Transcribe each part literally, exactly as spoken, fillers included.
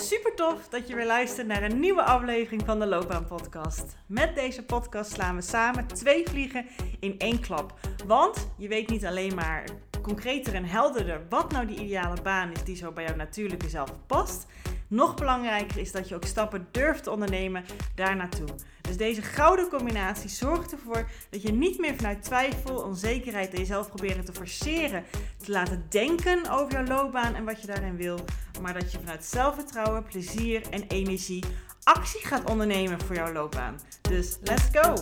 Super tof dat je weer luistert naar een nieuwe aflevering van de Loopbaan Podcast. Met deze podcast slaan we samen twee vliegen in één klap. Want je weet niet alleen maar concreter en helderder wat nou die ideale baan is die zo bij jouw natuurlijke zelf past. Nog belangrijker is dat je ook stappen durft te ondernemen daar naartoe. Dus deze gouden combinatie zorgt ervoor dat je niet meer vanuit twijfel, onzekerheid en jezelf proberen te forceren, te laten denken over jouw loopbaan en wat je daarin wil. Maar dat je vanuit zelfvertrouwen, plezier en energie actie gaat ondernemen voor jouw loopbaan. Dus let's go!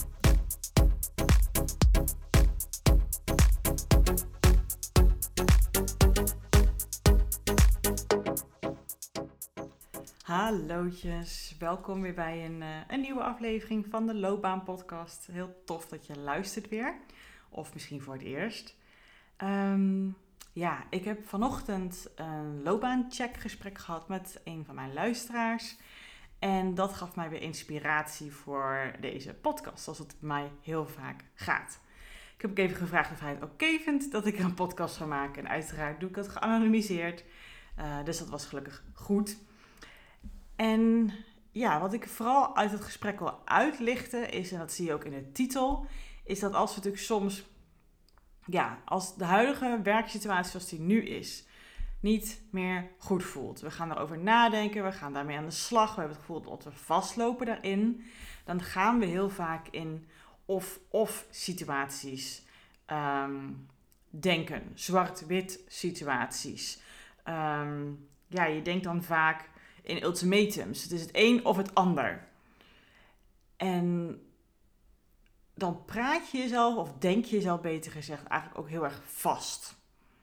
Hallootjes, welkom weer bij een, uh, een nieuwe aflevering van de Loopbaan Podcast. Heel tof dat je luistert weer, of misschien voor het eerst. Um, ja, ik heb vanochtend een loopbaancheckgesprek gehad met een van mijn luisteraars. En dat gaf mij weer inspiratie voor deze podcast, zoals het bij mij heel vaak gaat. Ik heb ook even gevraagd of hij het oké vindt dat ik een podcast ga maken. En uiteraard doe ik dat geanonimiseerd, uh, dus dat was gelukkig goed. En ja, wat ik vooral uit het gesprek wil uitlichten is, en dat zie je ook in de titel, is dat als we natuurlijk soms, ja, als de huidige werksituatie zoals die nu is, niet meer goed voelt. We gaan erover nadenken, we gaan daarmee aan de slag, we hebben het gevoel dat we vastlopen daarin. Dan gaan we heel vaak in of-of situaties um, denken, zwart-wit situaties. Um, ja, je denkt dan vaak in ultimatums. Het is het een of het ander. En dan praat je jezelf, of denk je jezelf beter gezegd, eigenlijk ook heel erg vast.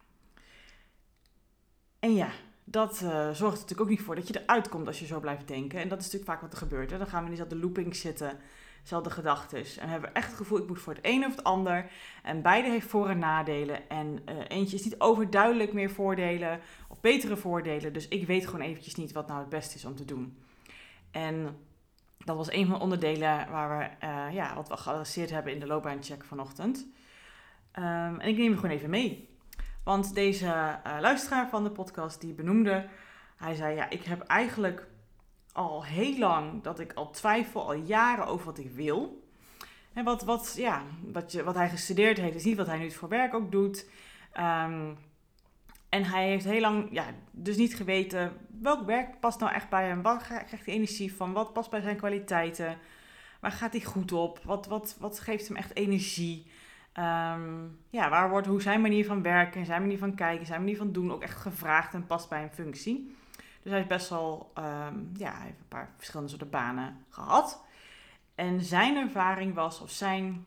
En ja, dat uh, zorgt er natuurlijk ook niet voor dat je eruit komt als je zo blijft denken. En dat is natuurlijk vaak wat er gebeurt. Hè? Dan gaan we in diezelfde looping zitten, dezelfde gedachtes. En hebben we echt het gevoel, ik moet voor het een of het ander. En beide heeft voor- en nadelen. En uh, eentje is niet overduidelijk meer voordelen of betere voordelen. Dus ik weet gewoon eventjes niet wat nou het beste is om te doen. En dat was een van de onderdelen waar we, uh, ja, wat we geadresseerd hebben in de loopbaancheck vanochtend. Um, en ik neem je gewoon even mee. Want deze uh, luisteraar van de podcast die benoemde, hij zei, ja, ik heb eigenlijk al heel lang dat ik al twijfel, al jaren over wat ik wil. En wat, wat, ja, wat, je, wat hij gestudeerd heeft, is niet wat hij nu voor werk ook doet. Um, en hij heeft heel lang, ja, dus niet geweten welk werk past nou echt bij hem. Waar krijgt hij energie van? Wat past bij zijn kwaliteiten? Waar gaat hij goed op? Wat, wat, wat geeft hem echt energie? Um, ja, waar wordt hoe zijn manier van werken, zijn manier van kijken, zijn manier van doen ook echt gevraagd en past bij een functie. Dus hij heeft best wel, um, ja, hij heeft een paar verschillende soorten banen gehad. En zijn ervaring was, of zijn,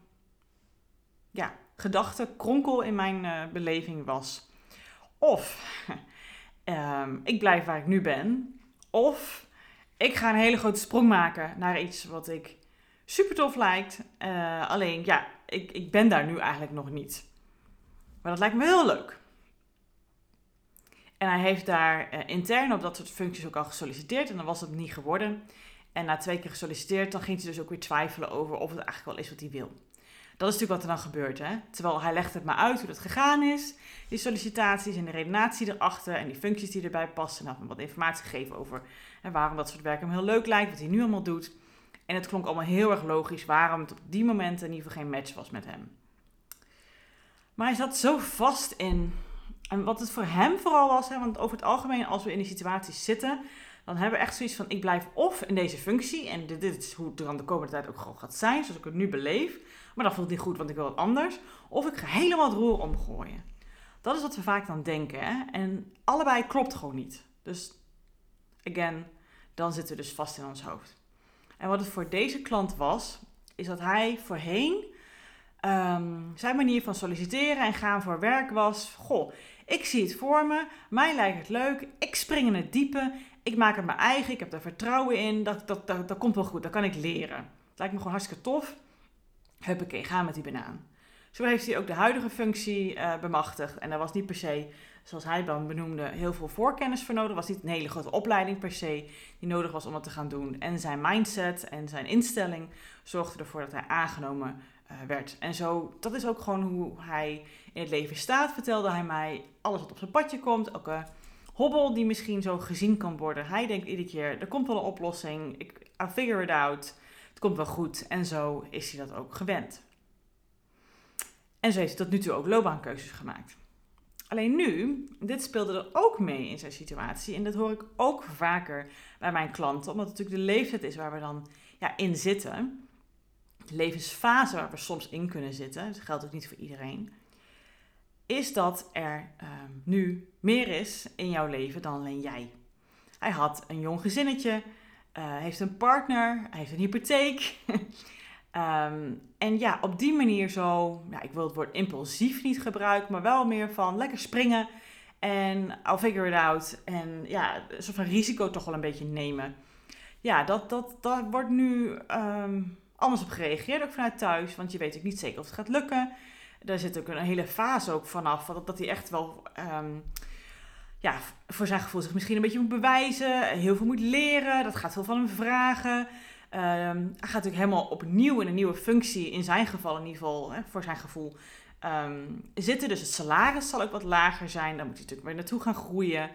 ja, gedachte, kronkel in mijn uh, beleving was, of um, ik blijf waar ik nu ben, of ik ga een hele grote sprong maken naar iets wat ik super tof lijkt. Uh, alleen, ja, ik, ik ben daar nu eigenlijk nog niet. Maar dat lijkt me heel leuk. En hij heeft daar uh, intern op dat soort functies ook al gesolliciteerd. En dan was het niet geworden. En na twee keer gesolliciteerd, dan ging hij dus ook weer twijfelen over of het eigenlijk wel is wat hij wil. Dat is natuurlijk wat er dan gebeurt, hè. Terwijl hij legt het maar uit hoe dat gegaan is. Die sollicitaties en de redenatie erachter en die functies die erbij passen. En had hem wat informatie gegeven over en waarom dat soort werk hem heel leuk lijkt. Wat hij nu allemaal doet. En het klonk allemaal heel erg logisch waarom het op die momenten in ieder geval geen match was met hem. Maar hij zat zo vast in. En wat het voor hem vooral was, hè, want over het algemeen als we in die situaties zitten, dan hebben we echt zoiets van, ik blijf of in deze functie, en dit, dit is hoe het dan de komende tijd ook gewoon gaat zijn, zoals ik het nu beleef, maar dat voelt niet goed, want ik wil wat anders, of ik ga helemaal het roer omgooien. Dat is wat we vaak dan denken, hè? En allebei klopt gewoon niet. Dus, again, dan zitten we dus vast in ons hoofd. En wat het voor deze klant was, is dat hij voorheen um, zijn manier van solliciteren en gaan voor werk was, goh, ik zie het voor me, mij lijkt het leuk, ik spring in het diepe, ik maak het mijn eigen, ik heb er vertrouwen in, dat, dat, dat, dat komt wel goed, dat kan ik leren. Het lijkt me gewoon hartstikke tof. Huppakee, ga met die banaan. Zo heeft hij ook de huidige functie uh, bemachtigd en daar was niet per se, zoals hij dan benoemde, heel veel voorkennis voor nodig. Er was niet een hele grote opleiding per se die nodig was om het te gaan doen. En zijn mindset en zijn instelling zorgde ervoor dat hij aangenomen uh, werd. En zo, dat is ook gewoon hoe hij in het leven staat, vertelde hij mij. Alles wat op zijn padje komt, elke hobbel die misschien zo gezien kan worden. Hij denkt iedere keer, er komt wel een oplossing. Ik, I'll figure it out. Het komt wel goed. En zo is hij dat ook gewend. En zo heeft hij tot nu toe ook loopbaankeuzes gemaakt. Alleen nu, dit speelde er ook mee in zijn situatie. En dat hoor ik ook vaker bij mijn klanten. Omdat het natuurlijk de leeftijd is waar we dan ja, in zitten. De levensfase waar we soms in kunnen zitten. Dat geldt ook niet voor iedereen. Is dat er uh, nu meer is in jouw leven dan alleen jij. Hij had een jong gezinnetje. Uh, heeft een partner. Hij heeft een hypotheek. Um, en ja, op die manier zo, ja, ik wil het woord impulsief niet gebruiken, maar wel meer van lekker springen en I'll figure it out. En ja, een soort van risico toch wel een beetje nemen. Ja, dat, dat, dat wordt nu um, anders op gereageerd, ook vanuit thuis, want je weet ook niet zeker of het gaat lukken. Daar zit ook een hele fase ook vanaf, dat, dat hij echt wel um, ja, voor zijn gevoel zich misschien een beetje moet bewijzen, heel veel moet leren, dat gaat veel van hem vragen. Um, hij gaat natuurlijk helemaal opnieuw in een nieuwe functie, in zijn geval in ieder geval, hè, voor zijn gevoel, um, zitten. Dus het salaris zal ook wat lager zijn. Dan moet hij natuurlijk weer naartoe gaan groeien.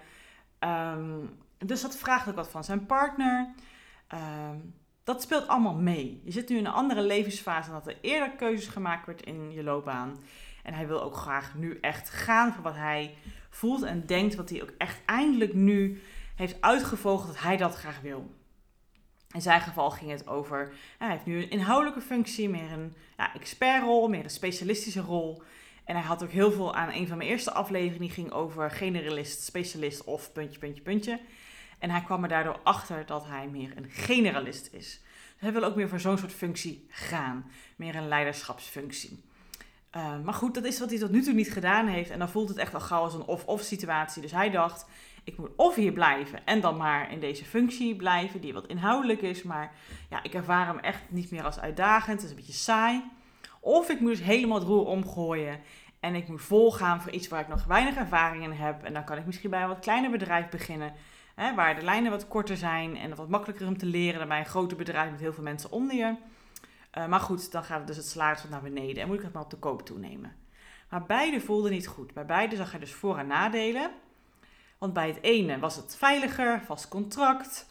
Um, dus dat vraagt ook wat van zijn partner. Um, dat speelt allemaal mee. Je zit nu in een andere levensfase dan dat er eerder keuzes gemaakt wordt in je loopbaan. En hij wil ook graag nu echt gaan voor wat hij voelt en denkt, wat hij ook echt eindelijk nu heeft uitgevogeld dat hij dat graag wil. In zijn geval ging het over, ja, hij heeft nu een inhoudelijke functie, meer een ja, expertrol, meer een specialistische rol. En hij had ook heel veel aan een van mijn eerste afleveringen, die ging over generalist, specialist of puntje, puntje, puntje. En hij kwam er daardoor achter dat hij meer een generalist is. Dus hij wil ook meer voor zo'n soort functie gaan, meer een leiderschapsfunctie. Uh, maar goed, dat is wat hij tot nu toe niet gedaan heeft en dan voelt het echt wel gauw als een of-of situatie. Dus hij dacht, ik moet of hier blijven en dan maar in deze functie blijven, die wat inhoudelijk is, maar ja, ik ervaar hem echt niet meer als uitdagend, het is een beetje saai. Of ik moet dus helemaal het roer omgooien en ik moet volgaan voor iets waar ik nog weinig ervaring in heb. En dan kan ik misschien bij een wat kleiner bedrijf beginnen, hè, waar de lijnen wat korter zijn en wat makkelijker om te leren dan bij een groter bedrijf met heel veel mensen onder je. Uh, maar goed, dan gaat dus het salaris wat naar beneden en moet ik het maar op de koop toenemen. Maar beide voelden niet goed. Bij beide zag hij dus voor- en nadelen. Want bij het ene was het veiliger, vast contract.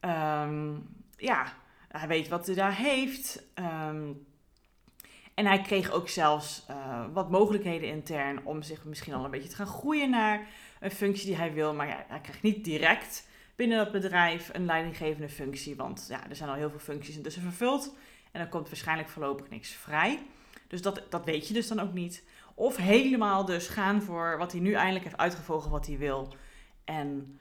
Um, ja, hij weet wat hij daar heeft. Um, en hij kreeg ook zelfs uh, wat mogelijkheden intern om zich misschien al een beetje te gaan groeien naar een functie die hij wil. Maar ja, hij krijgt niet direct binnen dat bedrijf een leidinggevende functie. Want ja, er zijn al heel veel functies intussen vervuld. En dan komt waarschijnlijk voorlopig niks vrij. Dus dat, dat weet je dus dan ook niet. Of helemaal dus gaan voor wat hij nu eindelijk heeft uitgevogen wat hij wil. En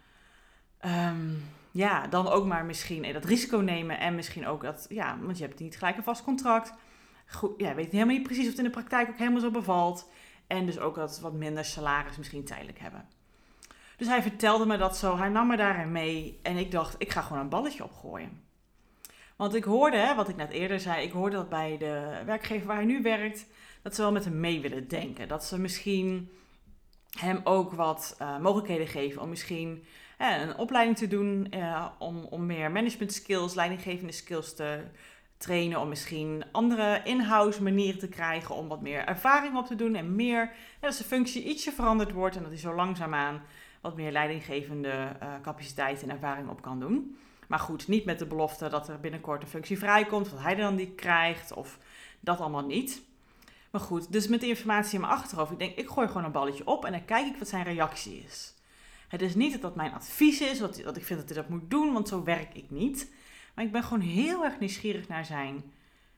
um, ja, dan ook maar misschien dat risico nemen. En misschien ook dat, ja, want je hebt niet gelijk een vast contract. Goed, ja, weet helemaal niet precies of het in de praktijk ook helemaal zo bevalt. En dus ook dat wat minder salaris misschien tijdelijk hebben. Dus hij vertelde me dat zo. Hij nam me daarin mee. En ik dacht, ik ga gewoon een balletje opgooien. Want ik hoorde, hè, wat ik net eerder zei, ik hoorde dat bij de werkgever waar hij nu werkt, dat ze wel met hem mee willen denken. Dat ze misschien hem ook wat uh, mogelijkheden geven om misschien uh, een opleiding te doen, uh, om, om meer management skills, leidinggevende skills te trainen, om misschien andere in-house manieren te krijgen om wat meer ervaring op te doen en meer, ja, dat zijn functie ietsje veranderd wordt en dat hij zo langzaamaan wat meer leidinggevende uh, capaciteit en ervaring op kan doen. Maar goed, niet met de belofte dat er binnenkort een functie vrijkomt, wat hij dan die krijgt, of dat allemaal niet. Maar goed, dus met de informatie in mijn achterhoofd, ik denk, ik gooi gewoon een balletje op en dan kijk ik wat zijn reactie is. Het is niet dat dat mijn advies is, dat, dat ik vind dat hij dat moet doen, want zo werk ik niet. Maar ik ben gewoon heel erg nieuwsgierig naar zijn,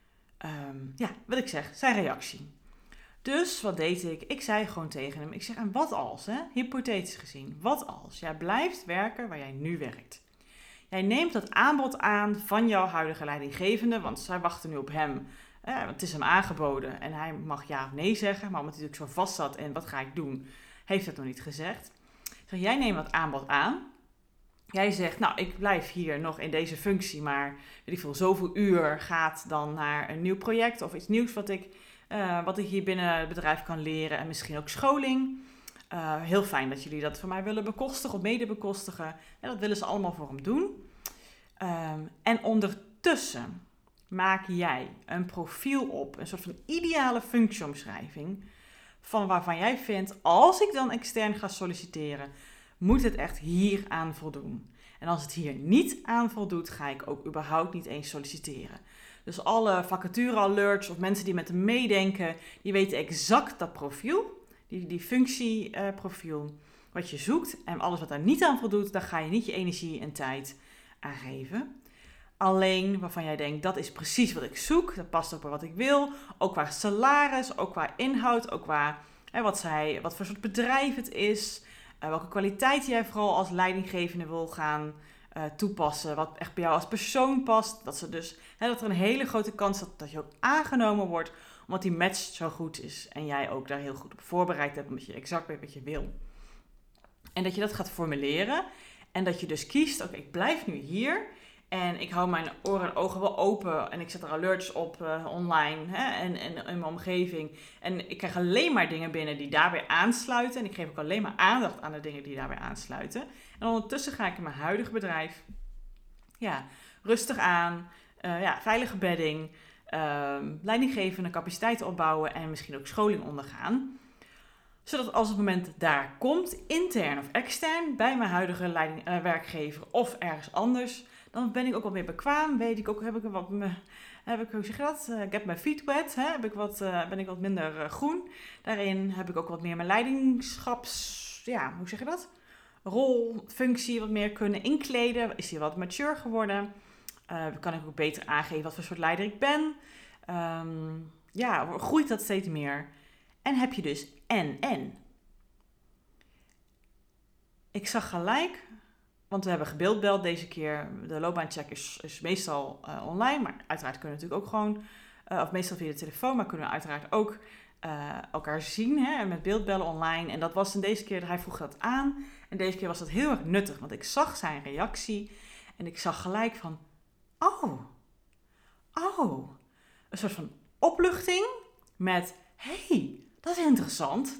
um, ja, wat ik zeg, zijn reactie. Dus wat deed ik? Ik zei gewoon tegen hem, ik zeg, en wat als, hè? Hypothetisch gezien, wat als jij blijft werken waar jij nu werkt? Jij neemt dat aanbod aan van jouw huidige leidinggevende, want zij wachten nu op hem. Eh, want het is hem aangeboden en hij mag ja of nee zeggen, maar omdat hij natuurlijk zo vast zat en wat ga ik doen, heeft het nog niet gezegd. Zeg, jij neemt dat aanbod aan. Jij zegt, nou, ik blijf hier nog in deze functie, maar weet ik veel, zoveel uur gaat dan naar een nieuw project of iets nieuws wat ik, uh, wat ik hier binnen het bedrijf kan leren en misschien ook scholing. Uh, heel fijn dat jullie dat voor mij willen bekostigen of mede bekostigen. En dat willen ze allemaal voor hem doen. Um, en ondertussen maak jij een profiel op, een soort van ideale functieomschrijving, van waarvan jij vindt, als ik dan extern ga solliciteren, moet het echt hier aan voldoen. En als het hier niet aan voldoet, ga ik ook überhaupt niet eens solliciteren. Dus alle vacature alerts of mensen die met hem meedenken, die weten exact dat profiel, die, die functieprofiel, uh, wat je zoekt. En alles wat daar niet aan voldoet, daar ga je niet je energie en tijd aan geven. Alleen waarvan jij denkt, dat is precies wat ik zoek, dat past ook bij wat ik wil. Ook qua salaris, ook qua inhoud, ook qua hè, wat, zij, wat voor soort bedrijf het is. Uh, welke kwaliteit jij vooral als leidinggevende wil gaan uh, toepassen. Wat echt bij jou als persoon past. Dat, ze dus, hè, dat er een hele grote kans is dat, dat je ook aangenomen wordt. Omdat die match zo goed is. En jij ook daar heel goed op voorbereid hebt. Omdat je exact weet wat je wil. En dat je dat gaat formuleren. En dat je dus kiest, oké, okay, ik blijf nu hier. En ik hou mijn oren en ogen wel open. En ik zet er alerts op uh, online hè, en, en in mijn omgeving. En ik krijg alleen maar dingen binnen die daarbij aansluiten. En ik geef ook alleen maar aandacht aan de dingen die daarbij aansluiten. En ondertussen ga ik in mijn huidige bedrijf ja, rustig aan. Uh, ja, veilige bedding. Uh, leidinggevende capaciteiten opbouwen. En misschien ook scholing ondergaan. Zodat als het moment daar komt, intern of extern, bij mijn huidige leiding, uh, werkgever of ergens anders, dan ben ik ook wat meer bekwaam. Weet ik ook, heb ik wat, me, heb ik, hoe zeg je dat? Uh, get my feet wet. Hè? Heb ik wat, uh, ben ik wat minder uh, groen. Daarin heb ik ook wat meer mijn leiderschaps, ja, hoe zeg je dat? Rol, functie wat meer kunnen inkleden. Is die wat mature geworden? Uh, kan ik ook beter aangeven wat voor soort leider ik ben? Um, ja, groeit dat steeds meer? En heb je dus en, en. Ik zag gelijk, want we hebben gebeeldbeld deze keer. De loopbaancheck is, is meestal uh, online, maar uiteraard kunnen we natuurlijk ook gewoon, uh, of meestal via de telefoon, maar kunnen we uiteraard ook uh, elkaar zien hè, met beeldbellen online. En dat was dan deze keer, hij vroeg dat aan. En deze keer was dat heel erg nuttig, want ik zag zijn reactie en ik zag gelijk van, oh, oh, een soort van opluchting met, hey, dat is interessant.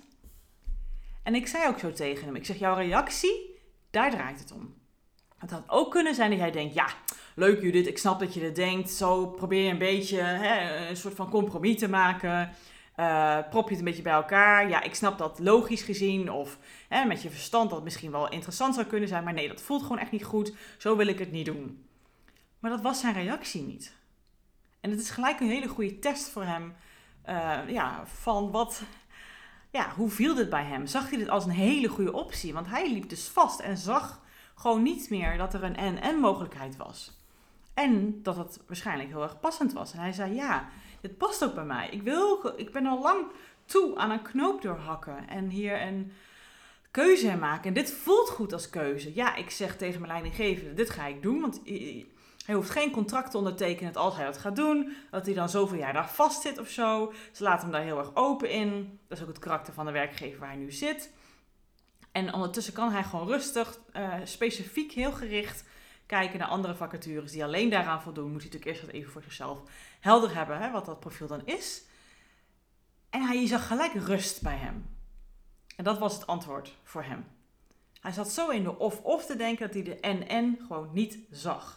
En ik zei ook zo tegen hem, ik zeg, jouw reactie, daar draait het om. Het had ook kunnen zijn dat jij denkt, ja, leuk Judith, ik snap dat je dit denkt. Zo probeer je een beetje hè, een soort van compromis te maken. Uh, prop je het een beetje bij elkaar. Ja, ik snap dat logisch gezien of hè, met je verstand dat het misschien wel interessant zou kunnen zijn. Maar nee, dat voelt gewoon echt niet goed. Zo wil ik het niet doen. Maar dat was zijn reactie niet. En het is gelijk een hele goede test voor hem. Uh, ja, van wat, ja, hoe viel dit bij hem? Zag hij dit als een hele goede optie? Want hij liep dus vast en zag gewoon niet meer dat er een en-en mogelijkheid was. En dat het waarschijnlijk heel erg passend was. En hij zei, ja, dit past ook bij mij. Ik, wil, ik ben al lang toe aan een knoop doorhakken en hier een keuze in maken. En dit voelt goed als keuze. Ja, ik zeg tegen mijn leidinggevende, dit ga ik doen, want hij hoeft geen contract te ondertekenen als hij dat gaat doen. Dat hij dan zoveel jaar daar vast zit of zo. Ze laten hem daar heel erg open in. Dat is ook het karakter van de werkgever waar hij nu zit. En ondertussen kan hij gewoon rustig, uh, specifiek, heel gericht kijken naar andere vacatures die alleen daaraan voldoen. Moet hij natuurlijk eerst even voor zichzelf helder hebben hè, wat dat profiel dan is. En hij je zag gelijk rust bij hem. En dat was het antwoord voor hem. Hij zat zo in de of-of te denken dat hij de en-en gewoon niet zag.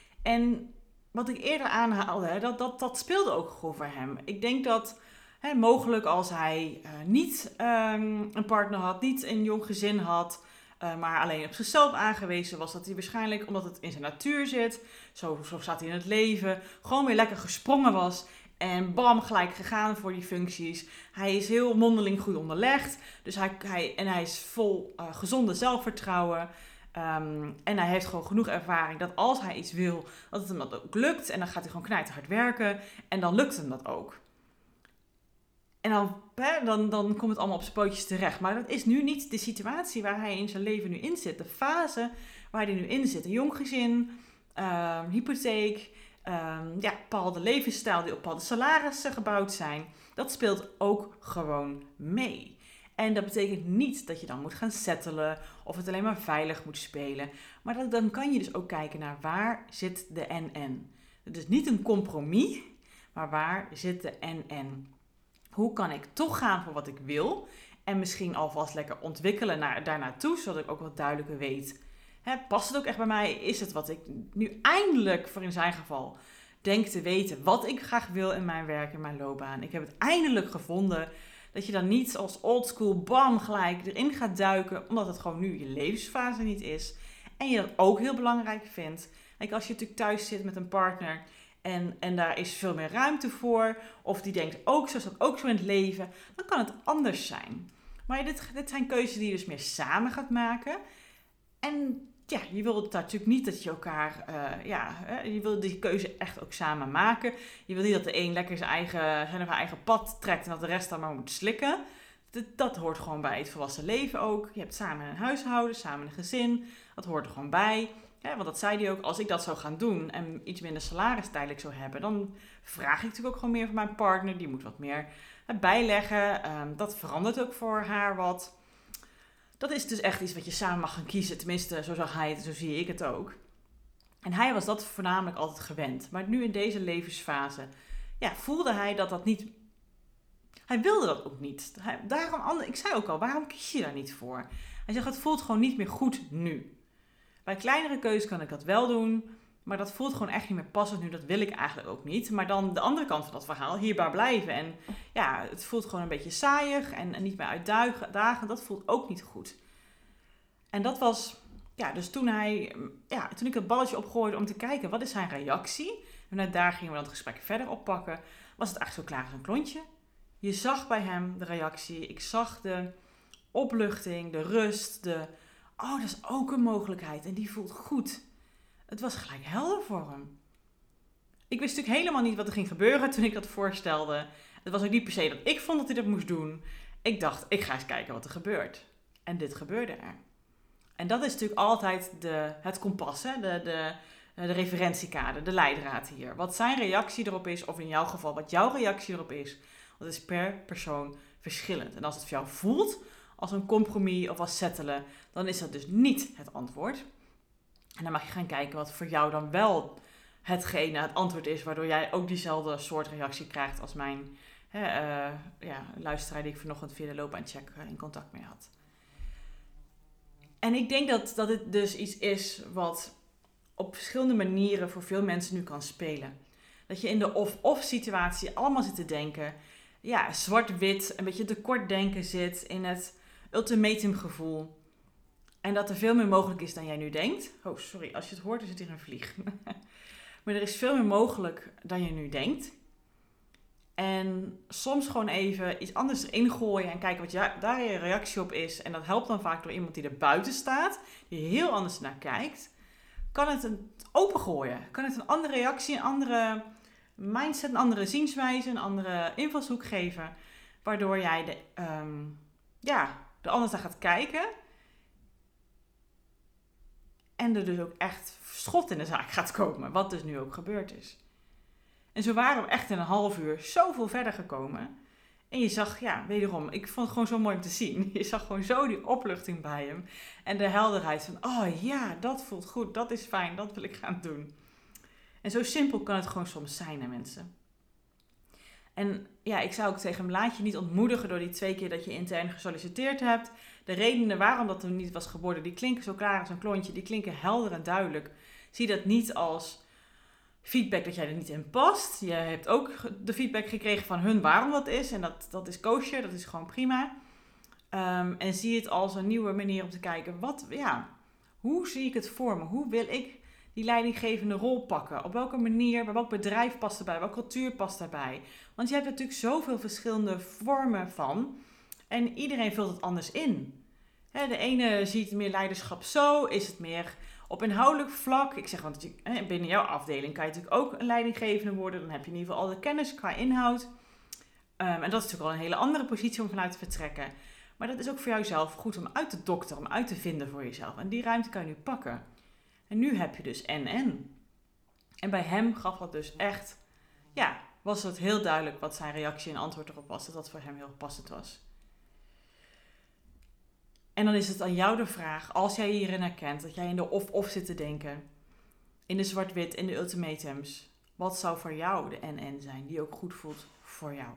En wat ik eerder aanhaalde, dat, dat, dat speelde ook gewoon voor hem. Ik denk dat hè, mogelijk als hij uh, niet um, een partner had, niet een jong gezin had, uh, maar alleen op zichzelf aangewezen was, dat hij waarschijnlijk, omdat het in zijn natuur zit, zo, zo staat hij in het leven, gewoon weer lekker gesprongen was. En bam, gelijk gegaan voor die functies. Hij is heel mondeling goed onderlegd. Dus hij, hij, en hij is vol uh, gezonde zelfvertrouwen. Um, en hij heeft gewoon genoeg ervaring dat als hij iets wil, dat het hem dat ook lukt. En dan gaat hij gewoon knijterhard werken. En dan lukt hem dat ook. En dan, hè, dan, dan komt het allemaal op zijn pootjes terecht. Maar dat is nu niet de situatie waar hij in zijn leven nu in zit. De fase waar hij nu in zit. Een jong gezin, um, hypotheek, um, ja, bepaalde levensstijl die op bepaalde salarissen gebouwd zijn. Dat speelt ook gewoon mee. En dat betekent niet dat je dan moet gaan settelen of het alleen maar veilig moet spelen. Maar dat, dan kan je dus ook kijken naar waar zit de en-en. Het is niet een compromis, maar waar zit de en-en. Hoe kan ik toch gaan voor wat ik wil en misschien alvast lekker ontwikkelen naar, daarnaartoe, zodat ik ook wat duidelijker weet. Hè, past het ook echt bij mij? Is het wat ik nu eindelijk, voor in zijn geval, denk te weten wat ik graag wil in mijn werk, in mijn loopbaan? Ik heb het eindelijk gevonden Dat je dan niet als oldschool bam gelijk erin gaat duiken, omdat het gewoon nu je levensfase niet is. En je dat ook heel belangrijk vindt. Kijk, als je natuurlijk thuis zit met een partner en, en daar is veel meer ruimte voor, of die denkt ook zo, is dat ook zo in het leven, dan kan het anders zijn. Maar dit, dit zijn keuzes die je dus meer samen gaat maken. En ja, je wil natuurlijk niet dat je elkaar, uh, ja, je wil die keuze echt ook samen maken. Je wil niet dat de een lekker zijn eigen, zijn of haar eigen pad trekt en dat de rest dan maar moet slikken. Dat, dat hoort gewoon bij het volwassen leven ook. Je hebt samen een huishouden, samen een gezin. Dat hoort er gewoon bij. Ja, want dat zei hij ook, als ik dat zou gaan doen en iets minder salaris tijdelijk zou hebben, dan vraag ik natuurlijk ook gewoon meer van mijn partner. Die moet wat meer bijleggen. Um, dat verandert ook voor haar wat. Dat is dus echt iets wat je samen mag gaan kiezen. Tenminste, zo zag hij het, zo zie ik het ook. En hij was dat voornamelijk altijd gewend. Maar nu in deze levensfase, ja, voelde hij dat dat niet. Hij wilde dat ook niet. Hij, daarom, ik zei ook al, waarom kies je daar niet voor? Hij zegt, het voelt gewoon niet meer goed nu. Bij kleinere keuzes kan ik dat wel doen, maar dat voelt gewoon echt niet meer passend nu. Dat wil ik eigenlijk ook niet. Maar dan de andere kant van dat verhaal, hierbij blijven. En ja, het voelt gewoon een beetje saaiig en, en niet meer uitdagen. Dat voelt ook niet goed. En dat was, ja, dus toen hij, ja, toen ik het balletje opgooide om te kijken, wat is zijn reactie? En daar gingen we dan het gesprek verder oppakken. Was het echt zo klaar als een klontje. Je zag bij hem de reactie. Ik zag de opluchting, de rust, de, oh, dat is ook een mogelijkheid. En die voelt goed. Het was gelijk helder voor hem. Ik wist natuurlijk helemaal niet wat er ging gebeuren toen ik dat voorstelde. Het was ook niet per se dat ik vond dat hij dat moest doen. Ik dacht, ik ga eens kijken wat er gebeurt. En dit gebeurde er. En dat is natuurlijk altijd de, het kompas, hè? De, de, de referentiekader, de leidraad hier. Wat zijn reactie erop is, of in jouw geval wat jouw reactie erop is. Dat is per persoon verschillend. En als het voor jou voelt als een compromis of als settelen, dan is dat dus niet het antwoord. En dan mag je gaan kijken wat voor jou dan wel hetgene, het antwoord is, waardoor jij ook diezelfde soort reactie krijgt als mijn hè, uh, ja, luisteraar die ik vanochtend via de loopbaancheck in contact mee had. En ik denk dat, dat het dus iets is wat op verschillende manieren voor veel mensen nu kan spelen. Dat je in de of-of situatie allemaal zit te denken, ja, zwart-wit, een beetje tekortdenken zit, in het ultimatum gevoel. En dat er veel meer mogelijk is dan jij nu denkt. Oh, sorry, als je het hoort, is het hier een vlieg. Maar er is veel meer mogelijk dan je nu denkt. En soms gewoon even iets anders erin gooien en kijken wat ja, daar je reactie op is. En dat helpt dan vaak door iemand die er buiten staat, die heel anders naar kijkt. Kan het een opengooien? Kan het een andere reactie, een andere mindset, een andere zienswijze, een andere invalshoek geven. Waardoor jij de, um, ja, er anders naar gaat kijken. En er dus ook echt schot in de zaak gaat komen. Wat dus nu ook gebeurd is. En zo waren we echt in een half uur zoveel verder gekomen. En je zag, ja, wederom, ik vond het gewoon zo mooi om te zien. Je zag gewoon zo die opluchting bij hem. En de helderheid van, oh ja, dat voelt goed, dat is fijn, dat wil ik gaan doen. En zo simpel kan het gewoon soms zijn, hè, mensen. En ja, ik zou ook tegen hem, laat je niet ontmoedigen door die twee keer dat je intern gesolliciteerd hebt. De redenen waarom dat er niet was geworden, die klinken zo klaar als een klontje, die klinken helder en duidelijk. Zie dat niet als feedback dat jij er niet in past. Je hebt ook de feedback gekregen van hun waarom dat is. En dat, dat is kosher, dat is gewoon prima. Um, en zie het als een nieuwe manier om te kijken, wat, ja, hoe zie ik het voor me? Hoe wil ik die leidinggevende rol pakken? Op welke manier, bij welk bedrijf past erbij? Welke cultuur past daarbij? Want je hebt natuurlijk zoveel verschillende vormen van. En iedereen vult het anders in. He, de ene ziet meer leiderschap zo, is het meer op inhoudelijk vlak. Ik zeg, want binnen jouw afdeling kan je natuurlijk ook een leidinggevende worden. Dan heb je in ieder geval al de kennis qua inhoud. Um, en dat is natuurlijk al een hele andere positie om vanuit te vertrekken. Maar dat is ook voor jouzelf goed om uit te dokteren, om uit te vinden voor jezelf. En die ruimte kan je nu pakken. En nu heb je dus en-en. En bij hem gaf dat dus echt, ja, was het heel duidelijk wat zijn reactie en antwoord erop was. Dat dat voor hem heel passend was. En dan is het aan jou de vraag, als jij hierin herkent, dat jij in de of-of zit te denken, in de zwart-wit, in de ultimatums, wat zou voor jou de en-en zijn, die ook goed voelt voor jou?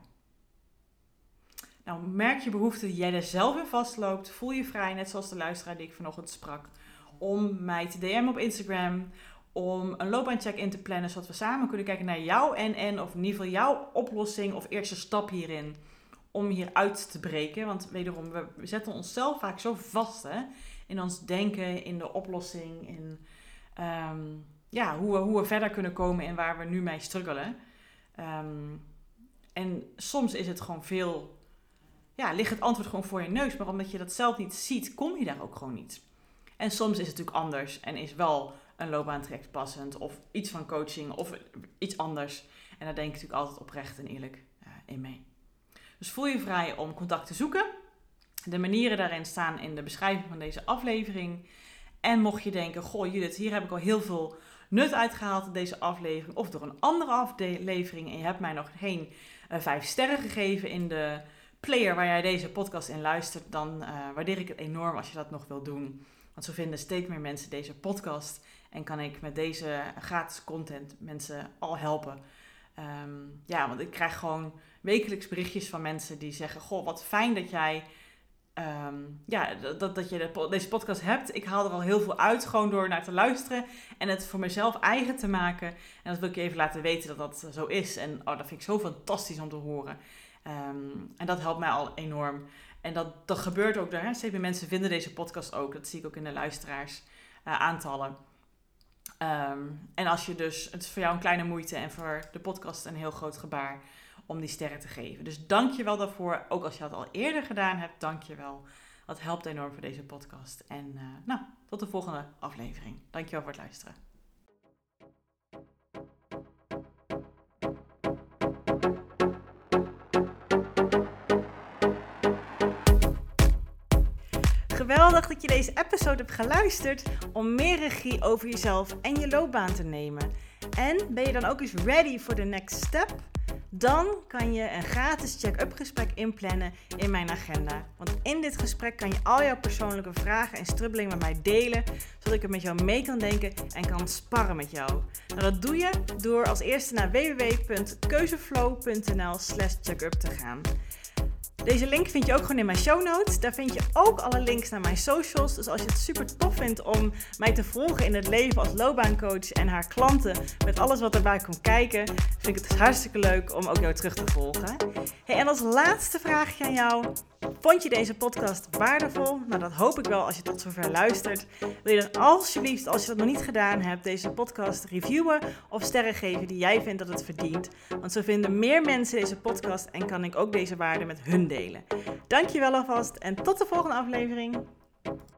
Nou, merk je behoefte dat jij er zelf in vastloopt, voel je vrij, net zoals de luisteraar die ik vanochtend sprak, om mij te D M'en op Instagram, om een loopbaancheck in te plannen, zodat we samen kunnen kijken naar jouw en-en, of in ieder geval jouw oplossing of eerste stap hierin, om hier uit te breken. Want wederom, we zetten onszelf vaak zo vast, hè, in ons denken, in de oplossing, in um, ja, hoe, we, hoe we verder kunnen komen en waar we nu mee struggelen. Um, en soms is het gewoon veel, ja, ligt het antwoord gewoon voor je neus. Maar omdat je dat zelf niet ziet, kom je daar ook gewoon niet. En soms is het natuurlijk anders en is wel een loopbaantraject passend of iets van coaching of iets anders. En daar denk ik natuurlijk altijd oprecht en eerlijk uh, in mee. Dus voel je vrij om contact te zoeken. De manieren daarin staan in de beschrijving van deze aflevering. En mocht je denken, goh Judith, hier heb ik al heel veel nut uitgehaald in deze aflevering. Of door een andere aflevering en je hebt mij nog geen uh, vijf sterren gegeven in de player waar jij deze podcast in luistert. Dan uh, waardeer ik het enorm als je dat nog wilt doen. Want zo vinden steeds meer mensen deze podcast. En kan ik met deze gratis content mensen al helpen. Um, ja, want ik krijg gewoon wekelijks berichtjes van mensen die zeggen, goh, wat fijn dat jij um, ja, dat, dat je de, deze podcast hebt. Ik haal er al heel veel uit, gewoon door naar te luisteren en het voor mezelf eigen te maken. En dat wil ik je even laten weten dat dat zo is. En oh, dat vind ik zo fantastisch om te horen. Um, en dat helpt mij al enorm. En dat, dat gebeurt ook daar. Steeds meer mensen vinden deze podcast ook. Dat zie ik ook in de luisteraars uh, aantallen. Um, en als je dus, het is voor jou een kleine moeite en voor de podcast een heel groot gebaar om die sterren te geven. Dus dank je wel daarvoor. Ook als je dat al eerder gedaan hebt, dank je wel. Dat helpt enorm voor deze podcast. En uh, nou, tot de volgende aflevering. Dank je wel voor het luisteren. Geweldig dat je deze episode hebt geluisterd om meer regie over jezelf en je loopbaan te nemen. En ben je dan ook eens ready for the next step? Dan kan je een gratis check-up gesprek inplannen in mijn agenda. Want in dit gesprek kan je al jouw persoonlijke vragen en strubbelingen met mij delen, zodat ik er met jou mee kan denken en kan sparren met jou. Nou, dat doe je door als eerste naar w w w punt keuzeflow punt n l slash checkup te gaan. Deze link vind je ook gewoon in mijn show notes. Daar vind je ook alle links naar mijn socials. Dus als je het super tof vindt om mij te volgen in het leven als loopbaancoach en haar klanten met alles wat erbij komt kijken, vind ik het dus hartstikke leuk om ook jou terug te volgen. Hey, en als laatste vraagje aan jou. Vond je deze podcast waardevol? Nou, dat hoop ik wel als je tot zover luistert. Wil je dan alsjeblieft, als je dat nog niet gedaan hebt, deze podcast reviewen of sterren geven die jij vindt dat het verdient? Want zo vinden meer mensen deze podcast en kan ik ook deze waarde met hun delen. Dankjewel alvast en tot de volgende aflevering.